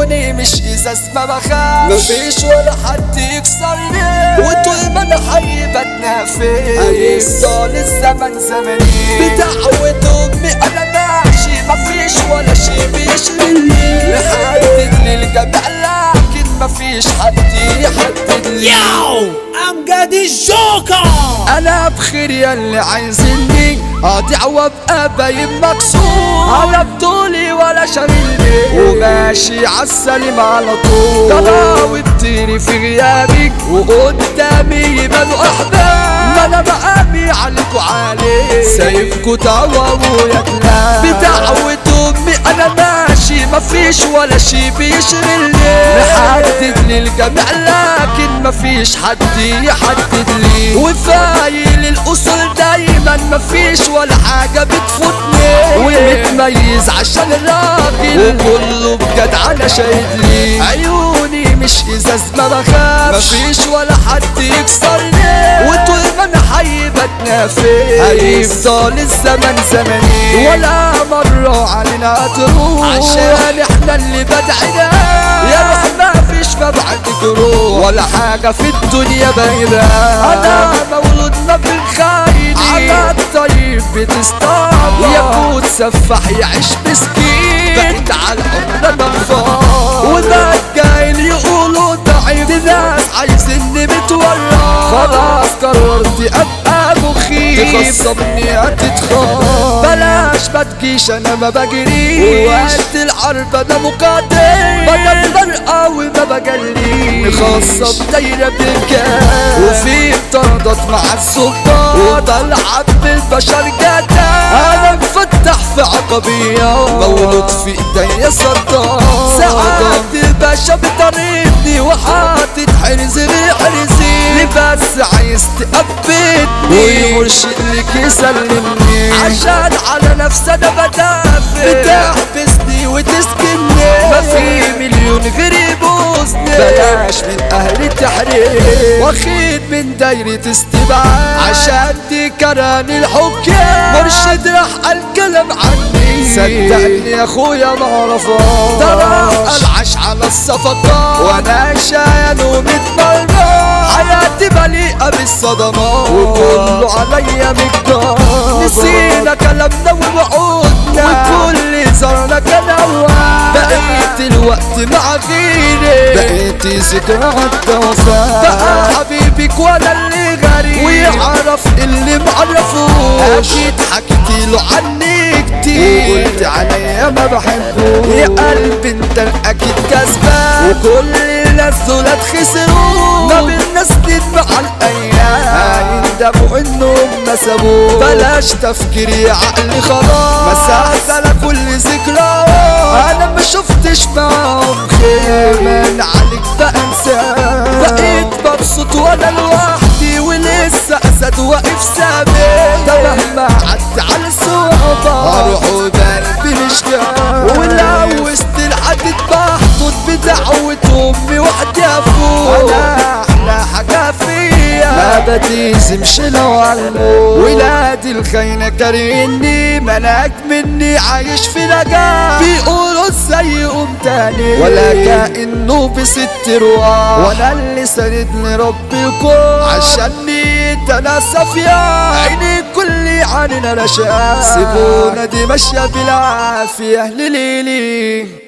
عيوني مش ازاز ما بخافش، مفيش ولا حد يكسرني، وطول ما انا حي بتنافس هيفضل الزمن زمني. بدعوة امي انا ماشي مفيش ولا شي بيشغلني، لحدد لي الجميع لكن مفيش حد يحدد لي. ياو امجد الجوكر، انا بخير ياللي عايزني اضيع وابقى باين مكسور، انا بطولي ولا شاغلني وماشي عالسليم على طول. طلاوي بطيري في غيابك وقدامي يبانوا احباب، ما انا مقامي عليكوا عالي سايبكوا تعوضوا يا كلاب. بدعوة امي انا ماشي مفيش ولا شي بيشغلني، محدد لي الجميع لكن مفيش حد يحدد لي، وفايل الاصول دايما مفيش ولا حاجة بتفوتني، ومتميز عشان الراجل وكله بجد انا شايد لي. عيوني مش ازاز ما بخافش، مفيش ولا حد يكسرني، وطول ما انا حي بتنافس هيفضل الزمن زمني، ولا مرة علينا تروح عشان احنا اللي بدعنا يا روح مفيش مبعدك روح، ولا حاجة في الدنيا باينة. انا مولود ما في الخاين على الطيب بتستعبط، ياكل سفاح يعيش مسكين بقيت على الأرض منفار، وبقى جايل يقولوا ضعيف، دي ناس عايزيني متورط، خلاص قررت ابقى مخيف تخصبني هتتخاف. بلاش ما تجيش انا ما بجريش، وقت الحرب انا مقاتل بدل برقة وما بجليش، خاصة دايرة بالكاس وفي طردت مع السلطان، وطلعت بالبشر جدا انا مفتح في عقبية مولود في ايديا سلطان. ساعات الباشا بطريقني وحاطط حرزي بحرزي، بس عايز تقبضني ويرشق لك يسلمني، عشان على نفسي انا بدافع بتحبسني وتسكني، ما في مليون غير يبوسني، بلاش من اهل التحرير واخد من دايرة استبعاد، عشان دي كراني الحكام مرشد راح الكلام عني، صدقني يا اخويا معرفة ده راح العش على الصفقات، وانا شايل ومتمرمط حياتي مليئة بالصدمات، وكله عليا مقدار، نسينا كلامنا ووعودنا وكل زرنا كان أوان، بقيت الوقت مع غيري بقيت ذكرى التوفى، بقى حبيبك وانا اللي غريب ويعرف اللي معرفوش، اكيد حكيت له عني كتير وقلت عليا ما بحبوش، يا قلبي انت اكيد كسبان وكل الناس دولت خسروا، ما بالناس مع الايام هيندموا انهم ما سابوه، بلاش تفكير يا عقلي خلاص مسحت على كل ذكرى، انا ما شفتش معاهم خير من عليك بنساه، بقيت مبسوط وانا لوحدي ولسه اسد واقف ثابت، ده مهما عدت على الصعوبة هروح وقلبي مش جاي، ولو وسط العدد محطوط بدعوة امي وحدي افوق، انا احلى حاجة فيا ما بتيزمش لو عالموت، ولادي الخاينة كارهني ملاك مني عايش في نجاح، بيقولوا ازاي قوم تاني ولا كأنه بست رواح، وانا اللي ساندني ربي الكون عشاني انت انا صافية، عيني كل عننا رشاق، سيبونا دي ماشية بالعافية ليلي